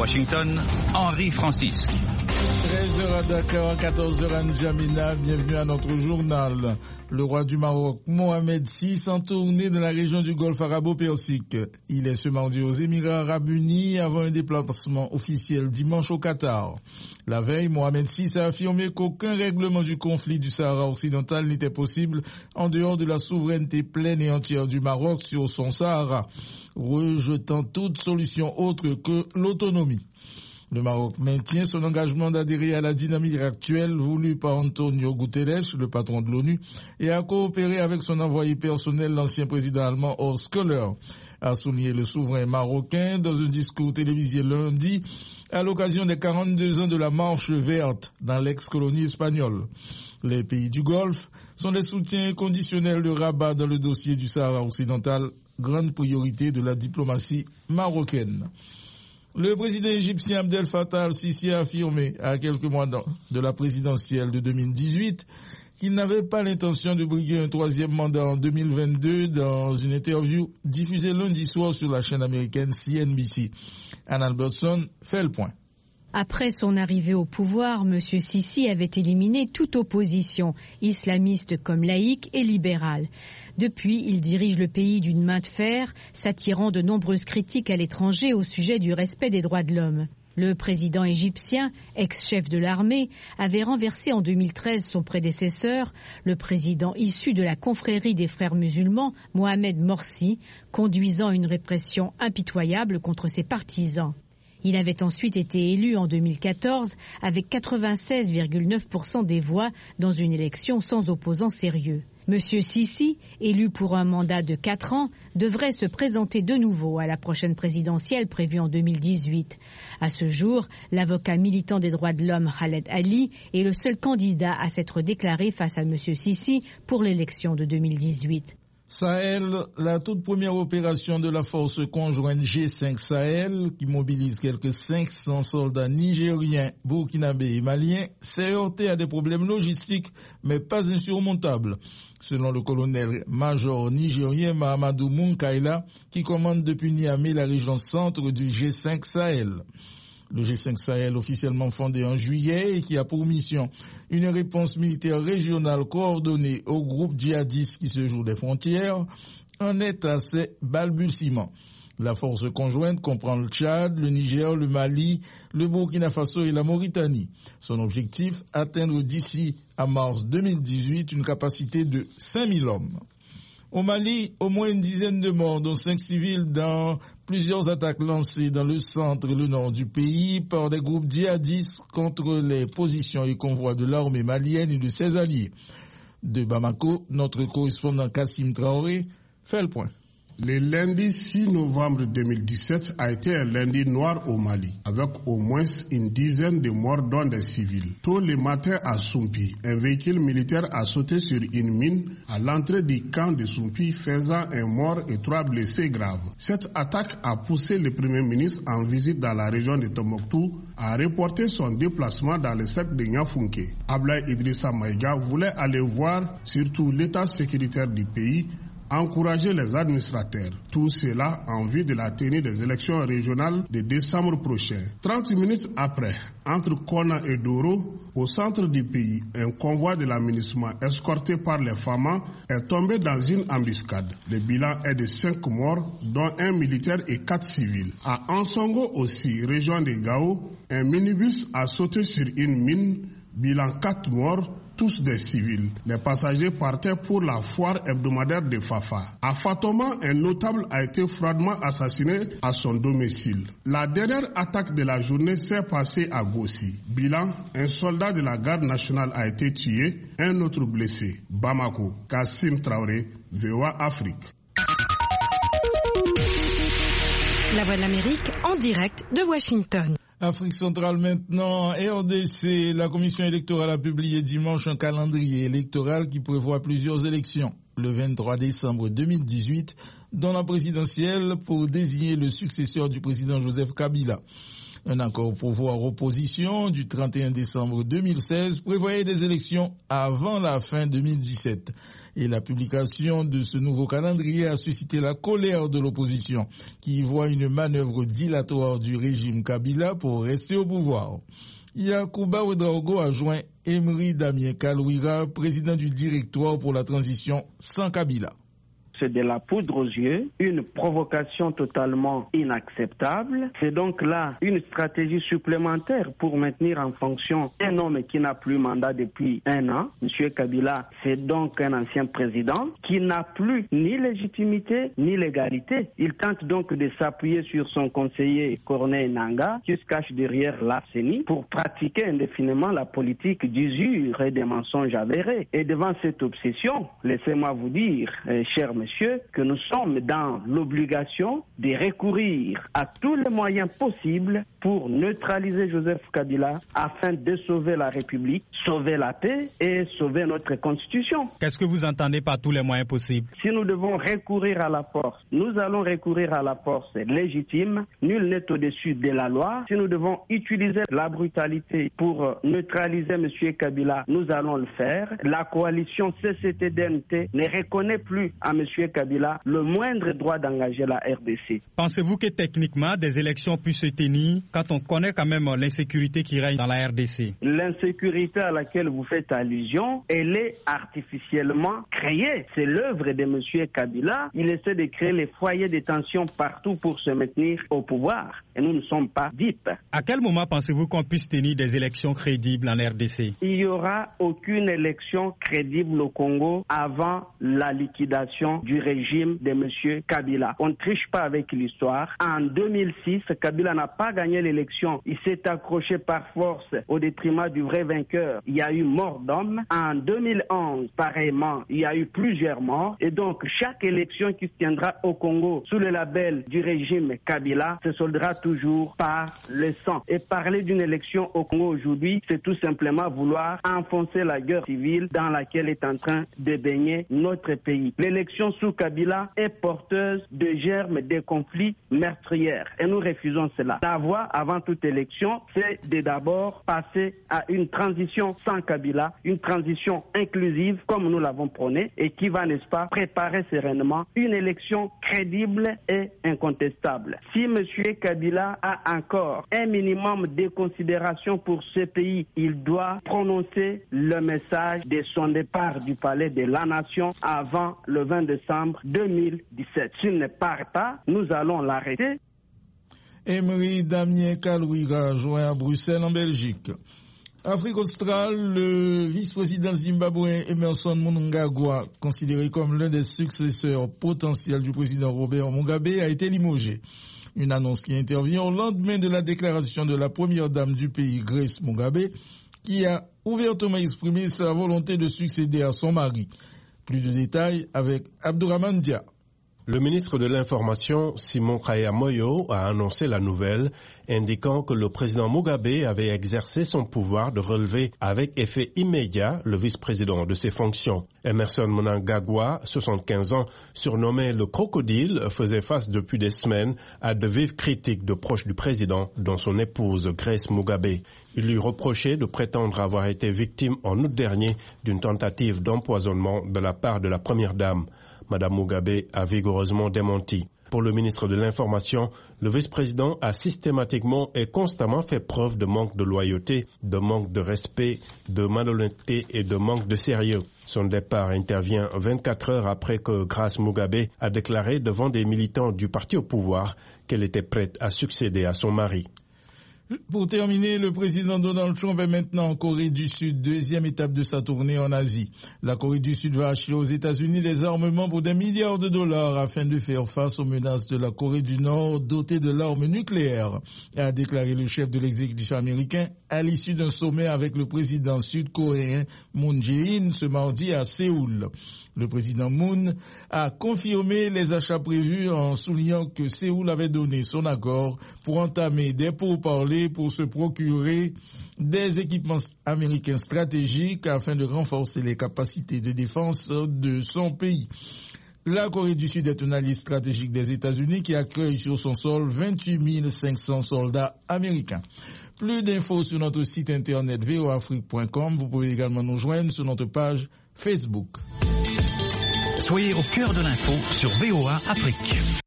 Washington, Henri Francisque. 13h à Dakar, 14h à N'Djamena, bienvenue à notre journal. Le roi du Maroc, Mohamed VI, en tournée dans la région du Golfe arabo-persique. Il est ce mardi aux Émirats arabes unis avant un déplacement officiel dimanche au Qatar. La veille, Mohamed VI a affirmé qu'aucun règlement du conflit du Sahara occidental n'était possible en dehors de la souveraineté pleine et entière du Maroc sur son Sahara, rejetant toute solution autre que l'autonomie. Le Maroc maintient son engagement d'adhérer à la dynamique actuelle voulue par Antonio Guterres, le patron de l'ONU, et à coopérer avec son envoyé personnel, l'ancien président allemand Horst Köhler, a souligné le souverain marocain dans un discours télévisé lundi à l'occasion des 42 ans de la Marche verte dans l'ex-colonie espagnole. Les pays du Golfe sont des soutiens inconditionnels de Rabat dans le dossier du Sahara occidental, grande priorité de la diplomatie marocaine. Le président égyptien Abdel Fattah al-Sisi a affirmé, à quelques mois de la présidentielle de 2018, qu'il n'avait pas l'intention de briguer un troisième mandat en 2022 dans une interview diffusée lundi soir sur la chaîne américaine CNBC. Ann Albertson fait le point. Après son arrivée au pouvoir, M. Sisi avait éliminé toute opposition, islamiste comme laïque et libérale. Depuis, il dirige le pays d'une main de fer, s'attirant de nombreuses critiques à l'étranger au sujet du respect des droits de l'homme. Le président égyptien, ex-chef de l'armée, avait renversé en 2013 son prédécesseur, le président issu de la confrérie des frères musulmans, Mohamed Morsi, conduisant une répression impitoyable contre ses partisans. Il avait ensuite été élu en 2014 avec 96,9% des voix dans une élection sans opposant sérieux. Monsieur Sisi, élu pour un mandat de 4 ans, devrait se présenter de nouveau à la prochaine présidentielle prévue en 2018. À ce jour, l'avocat militant des droits de l'homme Khaled Ali est le seul candidat à s'être déclaré face à Monsieur Sisi pour l'élection de 2018. Sahel, la toute première opération de la force conjointe G5 Sahel, qui mobilise quelques 500 soldats nigériens, burkinabés et maliens, s'est heurtée à des problèmes logistiques, mais pas insurmontables. Selon le colonel-major nigérien Mahamadou Munkaila, qui commande depuis Niamey la région centre du G5 Sahel. Le G5 Sahel, officiellement fondé en juillet et qui a pour mission une réponse militaire régionale coordonnée aux groupes djihadistes qui se jouent des frontières, en est à ses balbutiements. La force conjointe comprend le Tchad, le Niger, le Mali, le Burkina Faso et la Mauritanie. Son objectif, atteindre d'ici à mars 2018 une capacité de 5000 hommes. Au Mali, au moins une dizaine de morts, dont 5 civils dans plusieurs attaques lancées dans le centre et le nord du pays par des groupes djihadistes contre les positions et convois de l'armée malienne et de ses alliés. De Bamako, notre correspondant Kassim Traoré fait le point. Le lundi 6 novembre 2017 a été un lundi noir au Mali, avec au moins une dizaine de morts dont des civils. Tôt le matin à Soumpi, un véhicule militaire a sauté sur une mine à l'entrée du camp de Soumpi, faisant un mort et 3 blessés graves. Cette attaque a poussé le Premier ministre en visite dans la région de Tombouctou à reporter son déplacement dans le cercle de Niafunké. Ablaye Idrissa Maïga voulait aller voir surtout l'état sécuritaire du pays, encourager les administrateurs. Tout cela en vue de la tenue des élections régionales de décembre prochain. 30 minutes après, entre Kona et Doro, au centre du pays, un convoi de l'aménagement escorté par les FAMA est tombé dans une embuscade. Le bilan est de 5 morts, dont 1 militaire et 4 civils. À Ansongo aussi, région de Gao, un minibus a sauté sur une mine, bilan 4 morts, tous des civils. Les passagers partaient pour la foire hebdomadaire de Fafa. À Fatoma, un notable a été froidement assassiné à son domicile. La dernière attaque de la journée s'est passée à Gossi. Bilan, un soldat de la garde nationale a été tué, un autre blessé. Bamako, Kassim Traoré, VOA Afrique. La Voix de l'Amérique en direct de Washington. Afrique centrale maintenant, RDC, la commission électorale a publié dimanche un calendrier électoral qui prévoit plusieurs élections. Le 23 décembre 2018, dans la présidentielle pour désigner le successeur du président Joseph Kabila. Un accord pouvoir-opposition du 31 décembre 2016 prévoyait des élections avant la fin 2017. Et la publication de ce nouveau calendrier a suscité la colère de l'opposition, qui y voit une manœuvre dilatoire du régime Kabila pour rester au pouvoir. Yacouba Ouedraogo a joint Emery Damien Kalouira, président du directoire pour la transition sans Kabila. C'est de la poudre aux yeux, une provocation totalement inacceptable. C'est donc là une stratégie supplémentaire pour maintenir en fonction un homme qui n'a plus mandat depuis 1 an. M. Kabila, c'est donc un ancien président qui n'a plus ni légitimité ni légalité. Il tente donc de s'appuyer sur son conseiller Corneille Nangaa qui se cache derrière la CENI pour pratiquer indéfiniment la politique d'usure et des mensonges avérés. Et devant cette obsession, laissez-moi vous dire, cher monsieur, que nous sommes dans l'obligation de recourir à tous les moyens possibles pour neutraliser Joseph Kabila afin de sauver la République, sauver la paix et sauver notre Constitution. Qu'est-ce que vous entendez par tous les moyens possibles? Si nous devons recourir à la force, nous allons recourir à la force légitime. Nul n'est au-dessus de la loi. Si nous devons utiliser la brutalité pour neutraliser M. Kabila, nous allons le faire. La coalition CCT-DNT ne reconnaît plus à M. Kabila le moindre droit d'engager la RDC. Pensez-vous que techniquement des élections puissent se tenir quand on connaît quand même l'insécurité qui règne dans la RDC? L'insécurité à laquelle vous faites allusion, elle est artificiellement créée. C'est l'œuvre de M. Kabila. Il essaie de créer les foyers de tension partout pour se maintenir au pouvoir. Et nous ne sommes pas dupes. À quel moment pensez-vous qu'on puisse tenir des élections crédibles en RDC? Il n'y aura aucune élection crédible au Congo avant la liquidation du régime de M. Kabila. On ne triche pas avec l'histoire. En 2006, Kabila n'a pas gagné l'élection. Il s'est accroché par force au détriment du vrai vainqueur. Il y a eu mort d'homme. En 2011, pareillement, il y a eu plusieurs morts. Et donc, chaque élection qui se tiendra au Congo sous le label du régime Kabila se soldera toujours par le sang. Et parler d'une élection au Congo aujourd'hui, c'est tout simplement vouloir enfoncer la guerre civile dans laquelle est en train de baigner notre pays. L'élection sous Kabila est porteuse de germes de conflits meurtrières. Et nous refusons cela. La voie avant toute élection, c'est de d'abord passer à une transition sans Kabila, une transition inclusive comme nous l'avons prôné et qui va, n'est-ce pas, préparer sereinement une élection crédible et incontestable. Si M. Kabila a encore un minimum de considération pour ce pays, il doit prononcer le message de son départ du palais de la Nation avant le 20 décembre 2017. S'il ne part pas, nous allons l'arrêter. Emery Damien Kalouira, joint à Bruxelles en Belgique. Afrique australe, le vice-président zimbabwéen Emmerson Mnangagwa, considéré comme l'un des successeurs potentiels du président Robert Mugabe, a été limogé. Une annonce qui intervient au lendemain de la déclaration de la première dame du pays, Grace Mugabe, qui a ouvertement exprimé sa volonté de succéder à son mari. Plus de détails avec Abdourahmane Dia. Le ministre de l'Information, Simon Kaya Moyo, a annoncé la nouvelle, indiquant que le président Mugabe avait exercé son pouvoir de relever avec effet immédiat le vice-président de ses fonctions. Emmerson Mnangagwa, 75 ans, surnommé le crocodile, faisait face depuis des semaines à de vives critiques de proches du président, dont son épouse Grace Mugabe. Il lui reprochait de prétendre avoir été victime en août dernier d'une tentative d'empoisonnement de la part de la première dame. Madame Mugabe a vigoureusement démenti. Pour le ministre de l'Information, le vice-président a systématiquement et constamment fait preuve de manque de loyauté, de manque de respect, de malhonnêteté et de manque de sérieux. Son départ intervient 24 heures après que Grace Mugabe a déclaré devant des militants du parti au pouvoir qu'elle était prête à succéder à son mari. Pour terminer, le président Donald Trump est maintenant en Corée du Sud, deuxième étape de sa tournée en Asie. La Corée du Sud va acheter aux États-Unis des armements pour des milliards de dollars afin de faire face aux menaces de la Corée du Nord dotée de l'arme nucléaire, a déclaré le chef de l'exécutif américain à l'issue d'un sommet avec le président sud-coréen Moon Jae-in ce mardi à Séoul. Le président Moon a confirmé les achats prévus en soulignant que Séoul avait donné son accord pour entamer des pourparlers pour se procurer des équipements américains stratégiques afin de renforcer les capacités de défense de son pays. La Corée du Sud est un allié stratégique des États-Unis qui accueille sur son sol 28 500 soldats américains. Plus d'infos sur notre site internet voafrique.com. Vous pouvez également nous joindre sur notre page Facebook. Soyez au cœur de l'info sur VOA Afrique.